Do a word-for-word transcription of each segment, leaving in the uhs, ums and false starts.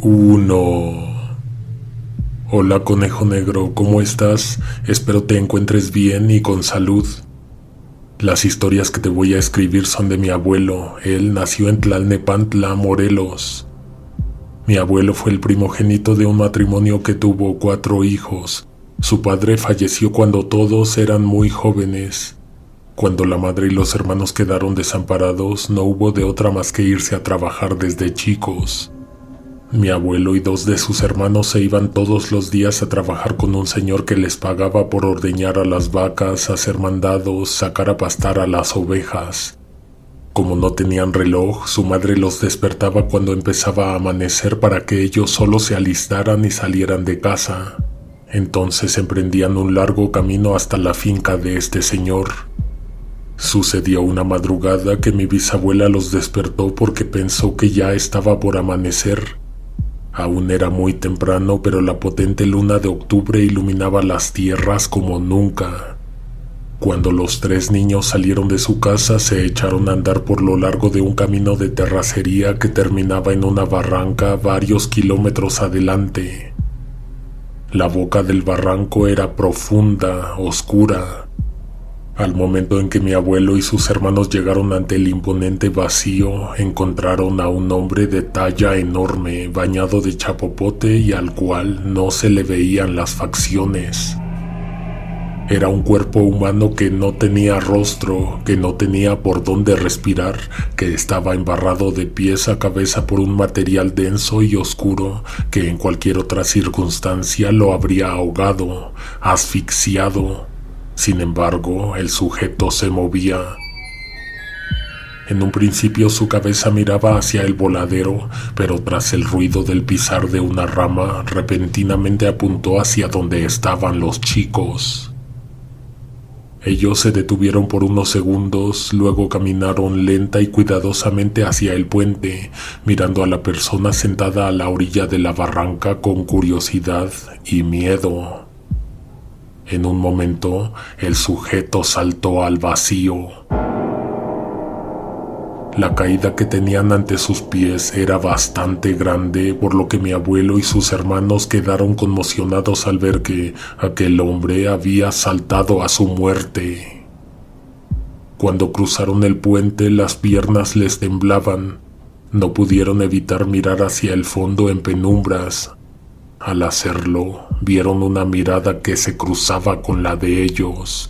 Uno. Hola, conejo negro, ¿cómo estás? Espero te encuentres bien y con salud. Las historias que te voy a escribir son de mi abuelo. Él nació en Tlalnepantla, Morelos. Mi abuelo fue el primogénito de un matrimonio que tuvo cuatro hijos. Su padre falleció cuando todos eran muy jóvenes. Cuando la madre y los hermanos quedaron desamparados, no hubo de otra más que irse a trabajar desde chicos. Mi abuelo y dos de sus hermanos se iban todos los días a trabajar con un señor que les pagaba por ordeñar a las vacas, hacer mandados, sacar a pastar a las ovejas. Como no tenían reloj, su madre los despertaba cuando empezaba a amanecer para que ellos solo se alistaran y salieran de casa. Entonces emprendían un largo camino hasta la finca de este señor. Sucedió una madrugada que mi bisabuela los despertó porque pensó que ya estaba por amanecer. Aún era muy temprano, pero la potente luna de octubre iluminaba las tierras como nunca. Cuando los tres niños salieron de su casa, se echaron a andar por lo largo de un camino de terracería que terminaba en una barranca varios kilómetros adelante. La boca del barranco era profunda, oscura. Al momento en que mi abuelo y sus hermanos llegaron ante el imponente vacío, encontraron a un hombre de talla enorme, bañado de chapopote y al cual no se le veían las facciones. Era un cuerpo humano que no tenía rostro, que no tenía por dónde respirar, que estaba embarrado de pies a cabeza por un material denso y oscuro que en cualquier otra circunstancia lo habría ahogado, asfixiado. Sin embargo, el sujeto se movía. En un principio su cabeza miraba hacia el voladero, pero tras el ruido del pisar de una rama, repentinamente apuntó hacia donde estaban los chicos. Ellos se detuvieron por unos segundos, luego caminaron lenta y cuidadosamente hacia el puente, mirando a la persona sentada a la orilla de la barranca con curiosidad y miedo. En un momento, el sujeto saltó al vacío. La caída que tenían ante sus pies era bastante grande, por lo que mi abuelo y sus hermanos quedaron conmocionados al ver que aquel hombre había saltado a su muerte. Cuando cruzaron el puente, las piernas les temblaban. No pudieron evitar mirar hacia el fondo en penumbras. Al hacerlo, vieron una mirada que se cruzaba con la de ellos.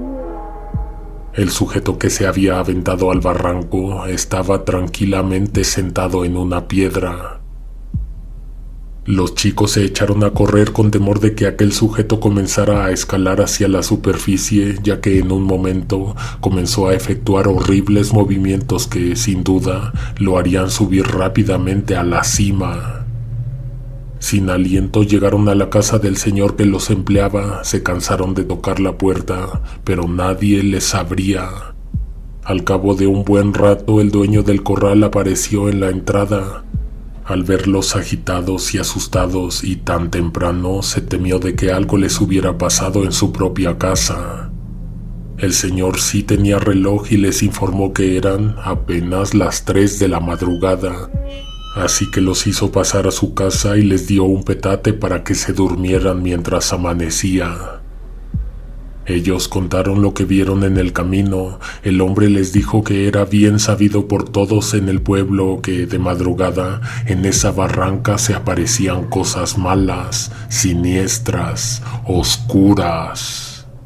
El sujeto que se había aventado al barranco estaba tranquilamente sentado en una piedra. Los chicos se echaron a correr con temor de que aquel sujeto comenzara a escalar hacia la superficie, ya que en un momento comenzó a efectuar horribles movimientos que, sin duda, lo harían subir rápidamente a la cima. Sin aliento llegaron a la casa del señor que los empleaba, se cansaron de tocar la puerta, pero nadie les abría. Al cabo de un buen rato el dueño del corral apareció en la entrada. Al verlos agitados y asustados y tan temprano, se temió de que algo les hubiera pasado en su propia casa. El señor sí tenía reloj y les informó que eran apenas las tres de la madrugada. Así que los hizo pasar a su casa y les dio un petate para que se durmieran mientras amanecía. Ellos contaron lo que vieron en el camino. El hombre les dijo que era bien sabido por todos en el pueblo que de madrugada en esa barranca se aparecían cosas malas, siniestras, oscuras.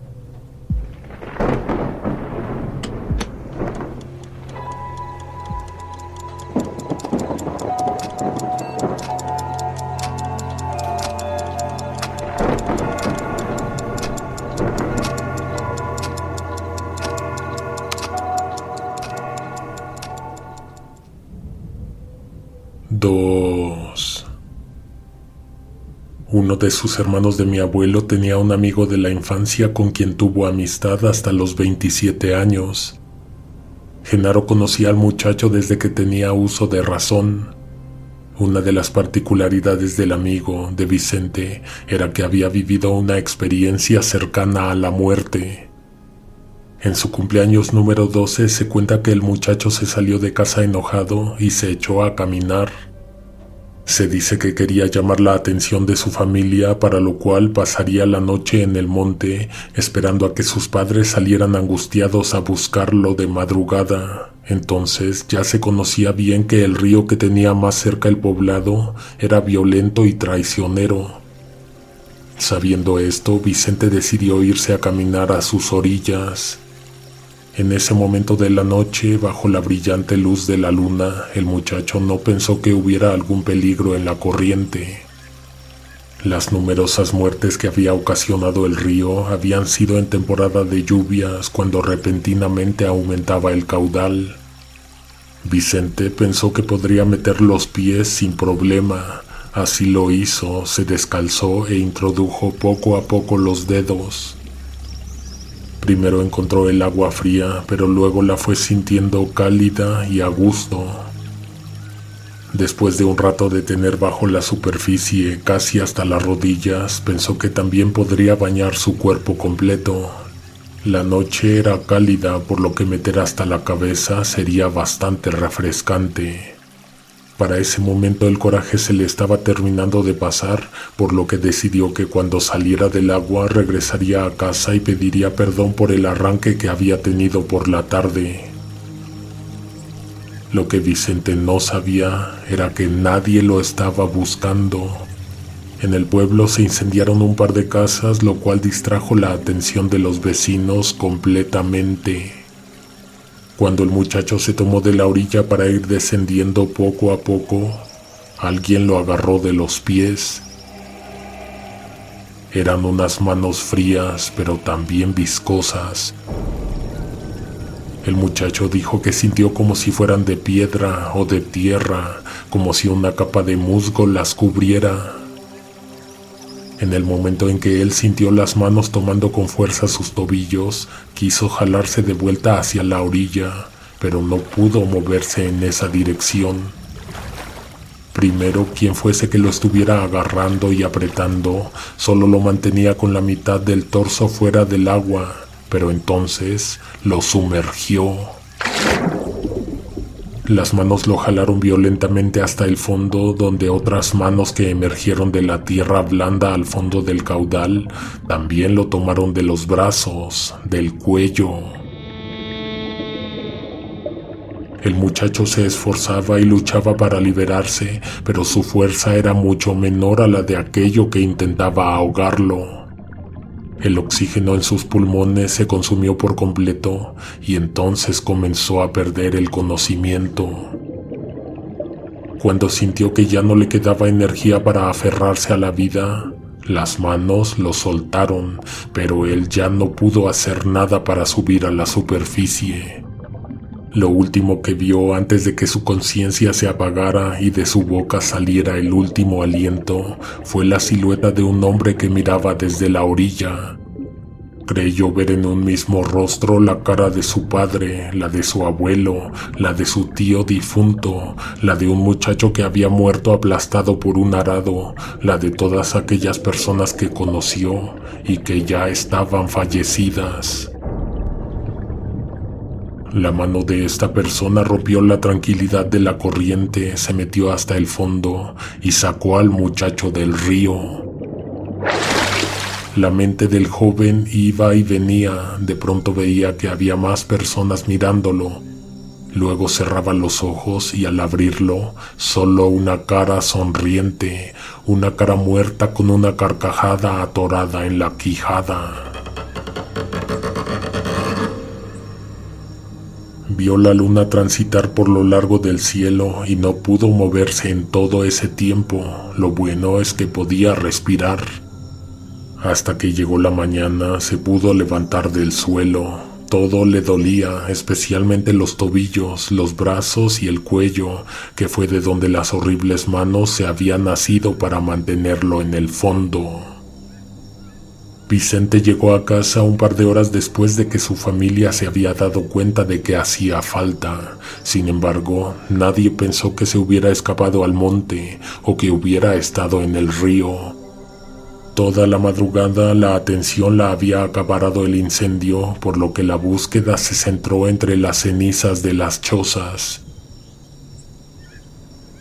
Dos. Uno de sus hermanos de mi abuelo tenía un amigo de la infancia con quien tuvo amistad hasta los veintisiete años. Genaro conocía al muchacho desde que tenía uso de razón. Una de las particularidades del amigo, de Vicente, era que había vivido una experiencia cercana a la muerte. En su cumpleaños número doce se cuenta que el muchacho se salió de casa enojado y se echó a caminar. Se dice que quería llamar la atención de su familia, para lo cual pasaría la noche en el monte esperando a que sus padres salieran angustiados a buscarlo de madrugada. Entonces ya se conocía bien que el río que tenía más cerca el poblado era violento y traicionero. Sabiendo esto, Vicente decidió irse a caminar a sus orillas. En ese momento de la noche, bajo la brillante luz de la luna, el muchacho no pensó que hubiera algún peligro en la corriente. Las numerosas muertes que había ocasionado el río habían sido en temporada de lluvias, cuando repentinamente aumentaba el caudal. Vicente pensó que podría meter los pies sin problema. Así lo hizo, se descalzó e introdujo poco a poco los dedos. Primero encontró el agua fría, pero luego la fue sintiendo cálida y a gusto. Después de un rato de tener bajo la superficie, casi hasta las rodillas, pensó que también podría bañar su cuerpo completo. La noche era cálida, por lo que meter hasta la cabeza sería bastante refrescante. Para ese momento el coraje se le estaba terminando de pasar, por lo que decidió que cuando saliera del agua regresaría a casa y pediría perdón por el arranque que había tenido por la tarde. Lo que Vicente no sabía era que nadie lo estaba buscando. En el pueblo se incendiaron un par de casas, lo cual distrajo la atención de los vecinos completamente. Cuando el muchacho se tomó de la orilla para ir descendiendo poco a poco, alguien lo agarró de los pies. Eran unas manos frías, pero también viscosas. El muchacho dijo que sintió como si fueran de piedra o de tierra, como si una capa de musgo las cubriera. En el momento en que él sintió las manos tomando con fuerza sus tobillos, quiso jalarse de vuelta hacia la orilla, pero no pudo moverse en esa dirección. Primero, quien fuese que lo estuviera agarrando y apretando, solo lo mantenía con la mitad del torso fuera del agua, pero entonces lo sumergió. Las manos lo jalaron violentamente hasta el fondo, donde otras manos que emergieron de la tierra blanda al fondo del caudal también lo tomaron de los brazos, del cuello. El muchacho se esforzaba y luchaba para liberarse, pero su fuerza era mucho menor a la de aquello que intentaba ahogarlo. El oxígeno en sus pulmones se consumió por completo y entonces comenzó a perder el conocimiento. Cuando sintió que ya no le quedaba energía para aferrarse a la vida, las manos lo soltaron, pero él ya no pudo hacer nada para subir a la superficie. Lo último que vio antes de que su conciencia se apagara y de su boca saliera el último aliento fue la silueta de un hombre que miraba desde la orilla. Creyó ver en un mismo rostro la cara de su padre, la de su abuelo, la de su tío difunto, la de un muchacho que había muerto aplastado por un arado, la de todas aquellas personas que conoció y que ya estaban fallecidas. La mano de esta persona rompió la tranquilidad de la corriente, se metió hasta el fondo y sacó al muchacho del río. La mente del joven iba y venía, de pronto veía que había más personas mirándolo. Luego cerraba los ojos y al abrirlo, solo una cara sonriente, una cara muerta con una carcajada atorada en la quijada. Vio la luna transitar por lo largo del cielo y no pudo moverse en todo ese tiempo. Lo bueno es que podía respirar. Hasta que llegó la mañana se pudo levantar del suelo. Todo le dolía, especialmente los tobillos, los brazos y el cuello, que fue de donde las horribles manos se habían nacido para mantenerlo en el fondo. Vicente llegó a casa un par de horas después de que su familia se había dado cuenta de que hacía falta. Sin embargo, nadie pensó que se hubiera escapado al monte o que hubiera estado en el río. Toda la madrugada la atención la había acaparado el incendio, por lo que la búsqueda se centró entre las cenizas de las chozas.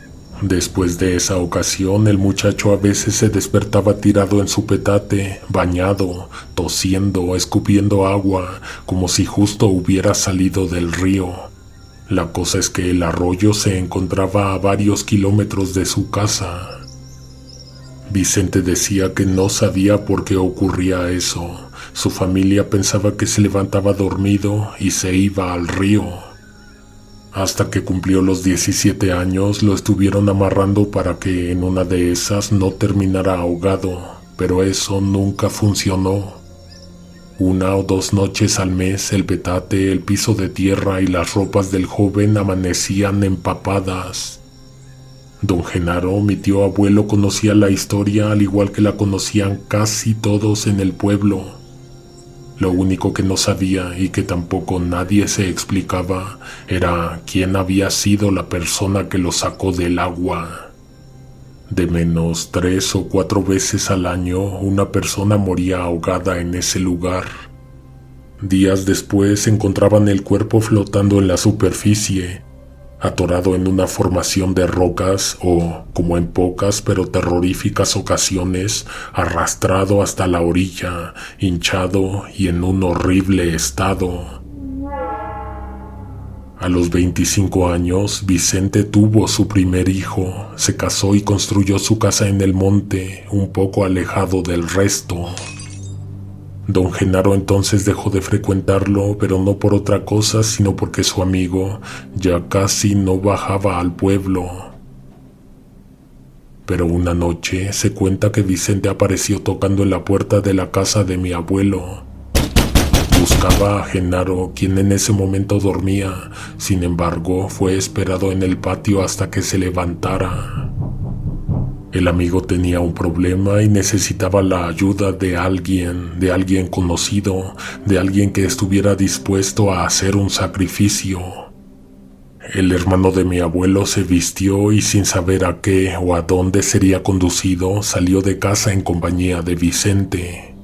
Después de esa ocasión, el muchacho a veces se despertaba tirado en su petate, bañado, tosiendo, escupiendo agua, como si justo hubiera salido del río. La cosa es que el arroyo se encontraba a varios kilómetros de su casa. Vicente decía que no sabía por qué ocurría eso. Su familia pensaba que se levantaba dormido y se iba al río. Hasta que cumplió los diecisiete años, lo estuvieron amarrando para que en una de esas no terminara ahogado, pero eso nunca funcionó. Una o dos noches al mes, el petate, el piso de tierra y las ropas del joven amanecían empapadas. Don Genaro, mi tío abuelo, conocía la historia al igual que la conocían casi todos en el pueblo. Lo único que no sabía y que tampoco nadie se explicaba era quién había sido la persona que lo sacó del agua. De menos tres o cuatro veces al año una persona moría ahogada en ese lugar. Días después encontraban el cuerpo flotando en la superficie, atorado en una formación de rocas o, como en pocas pero terroríficas ocasiones, arrastrado hasta la orilla, hinchado y en un horrible estado. A los veinticinco años, Vicente tuvo su primer hijo, se casó y construyó su casa en el monte, un poco alejado del resto. Don Genaro entonces dejó de frecuentarlo, pero no por otra cosa, sino porque su amigo ya casi no bajaba al pueblo. Pero una noche se cuenta que Vicente apareció tocando en la puerta de la casa de mi abuelo. Buscaba a Genaro, quien en ese momento dormía. Sin embargo, fue esperado en el patio hasta que se levantara. El amigo tenía un problema y necesitaba la ayuda de alguien, de alguien conocido, de alguien que estuviera dispuesto a hacer un sacrificio. El hermano de mi abuelo se vistió y sin saber a qué o a dónde sería conducido, salió de casa en compañía de Vicente.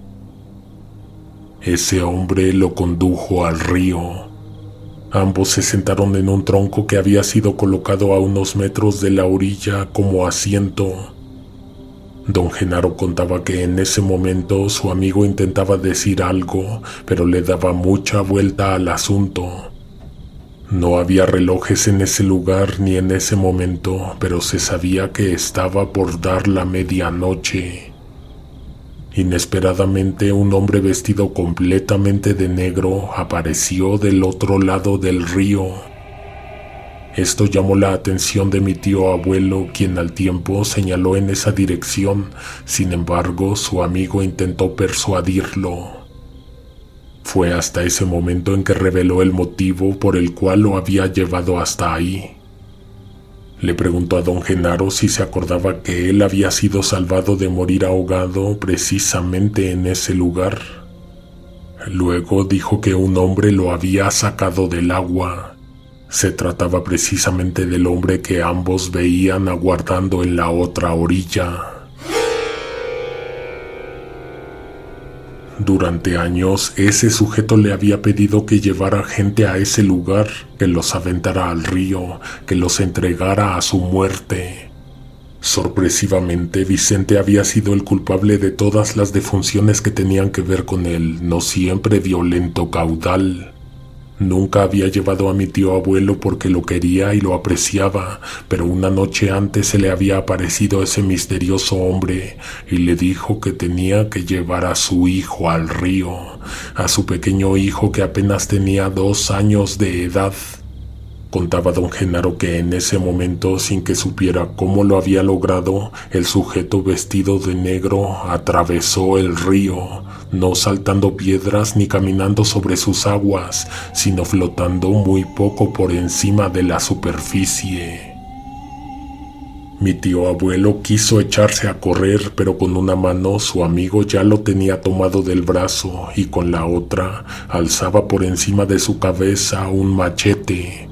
Ese hombre lo condujo al río. Ambos se sentaron en un tronco que había sido colocado a unos metros de la orilla como asiento. Don Genaro contaba que en ese momento su amigo intentaba decir algo, pero le daba mucha vuelta al asunto. No había relojes en ese lugar ni en ese momento, pero se sabía que estaba por dar la medianoche. Inesperadamente, un hombre vestido completamente de negro apareció del otro lado del río. Esto llamó la atención de mi tío abuelo, quien al tiempo señaló en esa dirección. Sin embargo, su amigo intentó persuadirlo. Fue hasta ese momento en que reveló el motivo por el cual lo había llevado hasta ahí. Le preguntó a don Genaro si se acordaba que él había sido salvado de morir ahogado precisamente en ese lugar. Luego dijo que un hombre lo había sacado del agua. Se trataba precisamente del hombre que ambos veían aguardando en la otra orilla. Durante años, ese sujeto le había pedido que llevara gente a ese lugar, que los aventara al río, que los entregara a su muerte. Sorpresivamente, Vicente había sido el culpable de todas las defunciones que tenían que ver con el no siempre violento caudal. Nunca había llevado a mi tío abuelo porque lo quería y lo apreciaba, pero una noche antes se le había aparecido ese misterioso hombre y le dijo que tenía que llevar a su hijo al río, a su pequeño hijo que apenas tenía dos años de edad. Contaba don Genaro que en ese momento, sin que supiera cómo lo había logrado, el sujeto vestido de negro atravesó el río, no saltando piedras ni caminando sobre sus aguas, sino flotando muy poco por encima de la superficie. Mi tío abuelo quiso echarse a correr, pero con una mano su amigo ya lo tenía tomado del brazo y con la otra alzaba por encima de su cabeza un machete.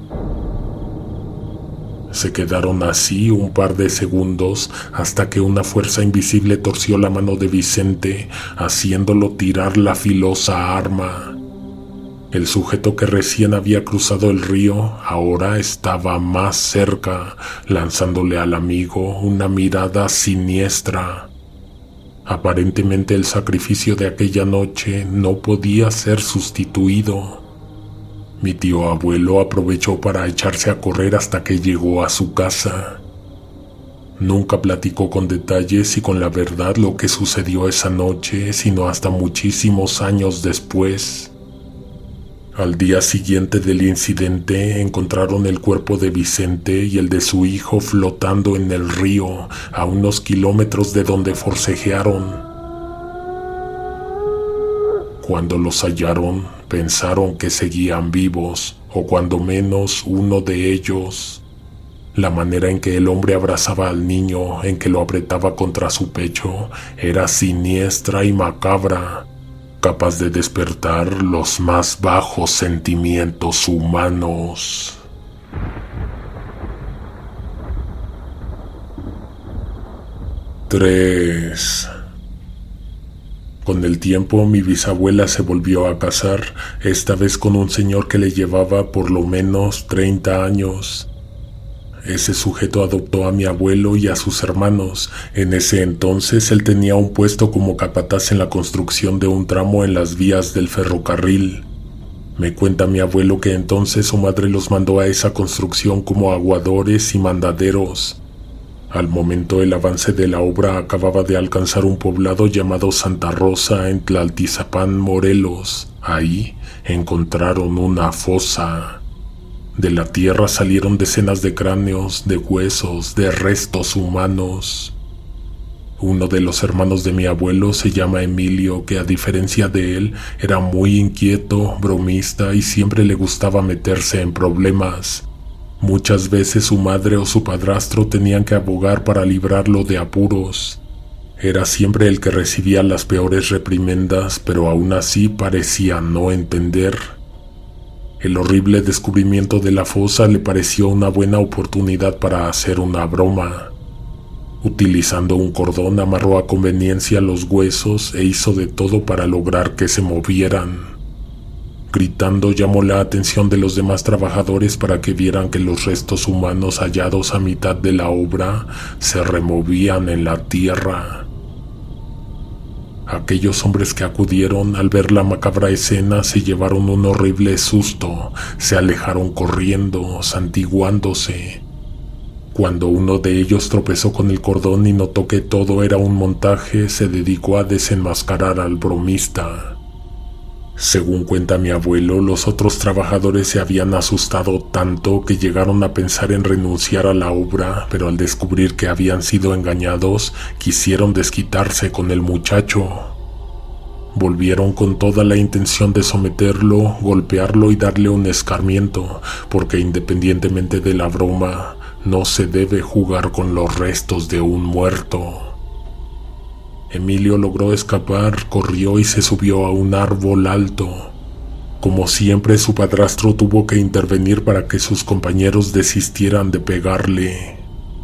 Se quedaron así un par de segundos hasta que una fuerza invisible torció la mano de Vicente, haciéndolo tirar la filosa arma. El sujeto que recién había cruzado el río ahora estaba más cerca, lanzándole al amigo una mirada siniestra. Aparentemente el sacrificio de aquella noche no podía ser sustituido. Mi tío abuelo aprovechó para echarse a correr hasta que llegó a su casa. Nunca platicó con detalles y con la verdad lo que sucedió esa noche, sino hasta muchísimos años después. Al día siguiente del incidente encontraron el cuerpo de Vicente y el de su hijo flotando en el río a unos kilómetros de donde forcejearon. Cuando los hallaron, pensaron que seguían vivos, o cuando menos uno de ellos. La manera en que el hombre abrazaba al niño, en que lo apretaba contra su pecho, era siniestra y macabra, capaz de despertar los más bajos sentimientos humanos. tres. Con el tiempo mi bisabuela se volvió a casar, esta vez con un señor que le llevaba por lo menos treinta años. Ese sujeto adoptó a mi abuelo y a sus hermanos. En ese entonces él tenía un puesto como capataz en la construcción de un tramo en las vías del ferrocarril. Me cuenta mi abuelo que entonces su madre los mandó a esa construcción como aguadores y mandaderos. Al momento el avance de la obra acababa de alcanzar un poblado llamado Santa Rosa en Tlaltizapán, Morelos. Ahí encontraron una fosa. De la tierra salieron decenas de cráneos, de huesos, de restos humanos. Uno de los hermanos de mi abuelo se llama Emilio, que a diferencia de él era muy inquieto, bromista y siempre le gustaba meterse en problemas. Muchas veces su madre o su padrastro tenían que abogar para librarlo de apuros. Era siempre el que recibía las peores reprimendas, pero aún así parecía no entender. El horrible descubrimiento de la fosa le pareció una buena oportunidad para hacer una broma. Utilizando un cordón amarró a conveniencia los huesos e hizo de todo para lograr que se movieran. Gritando llamó la atención de los demás trabajadores para que vieran que los restos humanos hallados a mitad de la obra se removían en la tierra. Aquellos hombres que acudieron al ver la macabra escena se llevaron un horrible susto, se alejaron corriendo, santiguándose. Cuando uno de ellos tropezó con el cordón y notó que todo era un montaje, se dedicó a desenmascarar al bromista. Según cuenta mi abuelo, los otros trabajadores se habían asustado tanto que llegaron a pensar en renunciar a la obra, pero al descubrir que habían sido engañados, quisieron desquitarse con el muchacho. Volvieron con toda la intención de someterlo, golpearlo y darle un escarmiento, porque independientemente de la broma, no se debe jugar con los restos de un muerto. Emilio logró escapar, corrió y se subió a un árbol alto. Como siempre, su padrastro tuvo que intervenir para que sus compañeros desistieran de pegarle.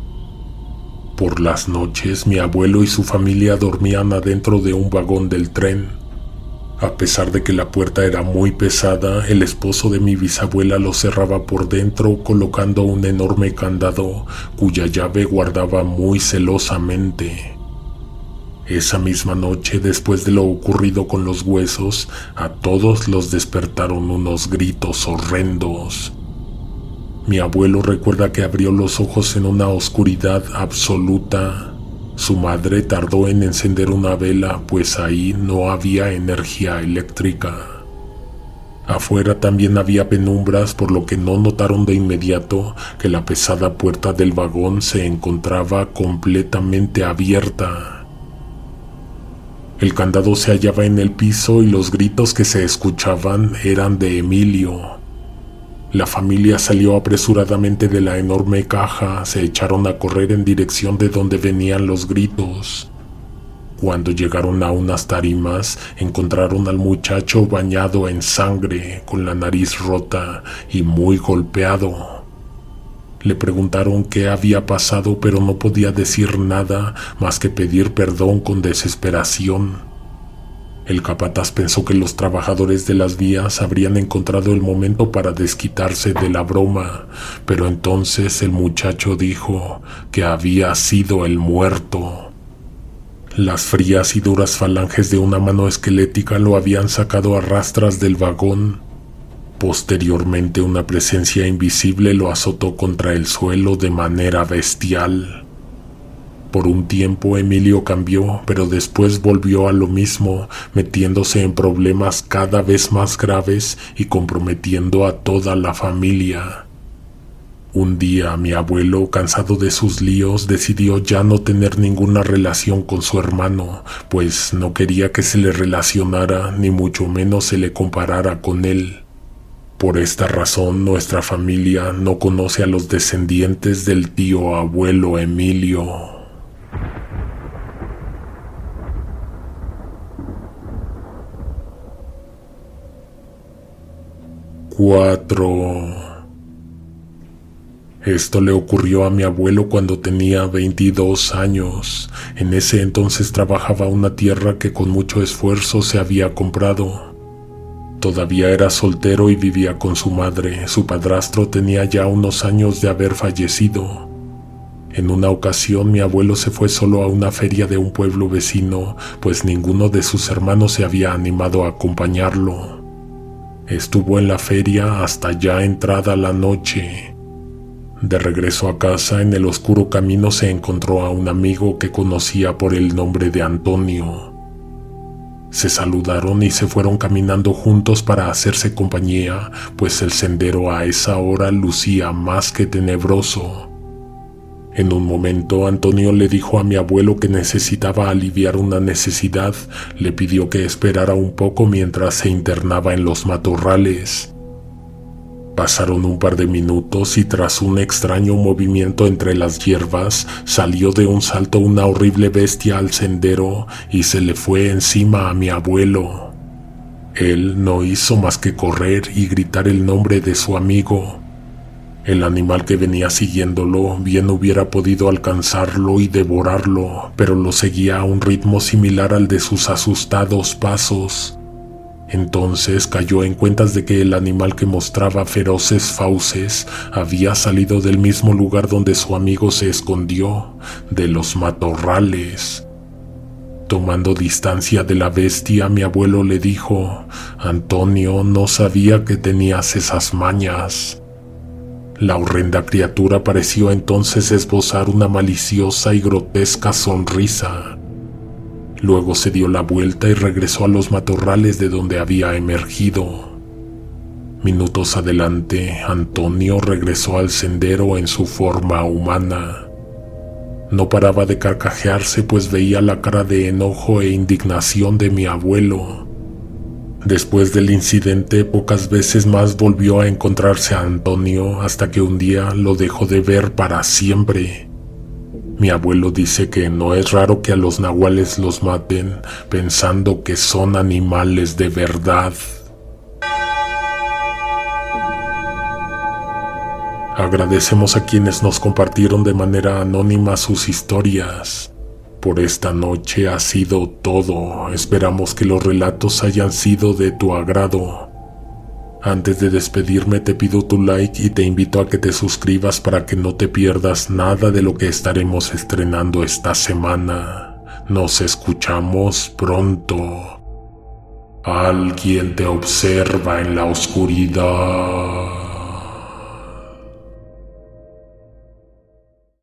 Por las noches, mi abuelo y su familia dormían adentro de un vagón del tren. A pesar de que la puerta era muy pesada, el esposo de mi bisabuela lo cerraba por dentro colocando un enorme candado cuya llave guardaba muy celosamente. Esa misma noche, después de lo ocurrido con los huesos, a todos los despertaron unos gritos horrendos. Mi abuelo recuerda que abrió los ojos en una oscuridad absoluta. Su madre tardó en encender una vela, pues ahí no había energía eléctrica. Afuera también había penumbras, por lo que no notaron de inmediato que la pesada puerta del vagón se encontraba completamente abierta. El candado se hallaba en el piso y los gritos que se escuchaban eran de Emilio. La familia salió apresuradamente de la enorme caja, se echaron a correr en dirección de donde venían los gritos. Cuando llegaron a unas tarimas, encontraron al muchacho bañado en sangre, con la nariz rota y muy golpeado. Le preguntaron qué había pasado, pero no podía decir nada más que pedir perdón con desesperación. El capataz pensó que los trabajadores de las vías habrían encontrado el momento para desquitarse de la broma, pero entonces el muchacho dijo que había sido el muerto. Las frías y duras falanges de una mano esquelética lo habían sacado a rastras del vagón. Posteriormente, una presencia invisible lo azotó contra el suelo de manera bestial. Por un tiempo Emilio cambió, pero después volvió a lo mismo, metiéndose en problemas cada vez más graves y comprometiendo a toda la familia. Un día mi abuelo, cansado de sus líos, decidió ya no tener ninguna relación con su hermano, pues no quería que se le relacionara, ni mucho menos se le comparara con él. Por esta razón, nuestra familia no conoce a los descendientes del tío abuelo Emilio. cuatro. Esto le ocurrió a mi abuelo cuando tenía veintidós años. En ese entonces trabajaba una tierra que con mucho esfuerzo se había comprado. Todavía era soltero y vivía con su madre. Su padrastro tenía ya unos años de haber fallecido. En una ocasión mi abuelo se fue solo a una feria de un pueblo vecino, pues ninguno de sus hermanos se había animado a acompañarlo. Estuvo en la feria hasta ya entrada la noche. De regreso a casa, en el oscuro camino se encontró a un amigo que conocía por el nombre de Antonio. Se saludaron y se fueron caminando juntos para hacerse compañía, pues el sendero a esa hora lucía más que tenebroso. En un momento, Antonio le dijo a mi abuelo que necesitaba aliviar una necesidad. Le pidió que esperara un poco mientras se internaba en los matorrales. Pasaron un par de minutos y tras un extraño movimiento entre las hierbas, salió de un salto una horrible bestia al sendero y se le fue encima a mi abuelo. Él no hizo más que correr y gritar el nombre de su amigo. El animal que venía siguiéndolo bien hubiera podido alcanzarlo y devorarlo, pero lo seguía a un ritmo similar al de sus asustados pasos. Entonces cayó en cuentas de que el animal que mostraba feroces fauces había salido del mismo lugar donde su amigo se escondió, de los matorrales. Tomando distancia de la bestia, mi abuelo le dijo: «Antonio, no sabía que tenías esas mañas». La horrenda criatura pareció entonces esbozar una maliciosa y grotesca sonrisa. Luego se dio la vuelta y regresó a los matorrales de donde había emergido. Minutos adelante, Antonio regresó al sendero en su forma humana. No paraba de carcajearse, pues veía la cara de enojo e indignación de mi abuelo. Después del incidente, pocas veces más volvió a encontrarse a Antonio, hasta que un día lo dejó de ver para siempre. Mi abuelo dice que no es raro que a los nahuales los maten, pensando que son animales de verdad. Agradecemos a quienes nos compartieron de manera anónima sus historias. Por esta noche ha sido todo. Esperamos que los relatos hayan sido de tu agrado. Antes de despedirme te pido tu like y te invito a que te suscribas para que no te pierdas nada de lo que estaremos estrenando esta semana. Nos escuchamos pronto. Alguien te observa en la oscuridad.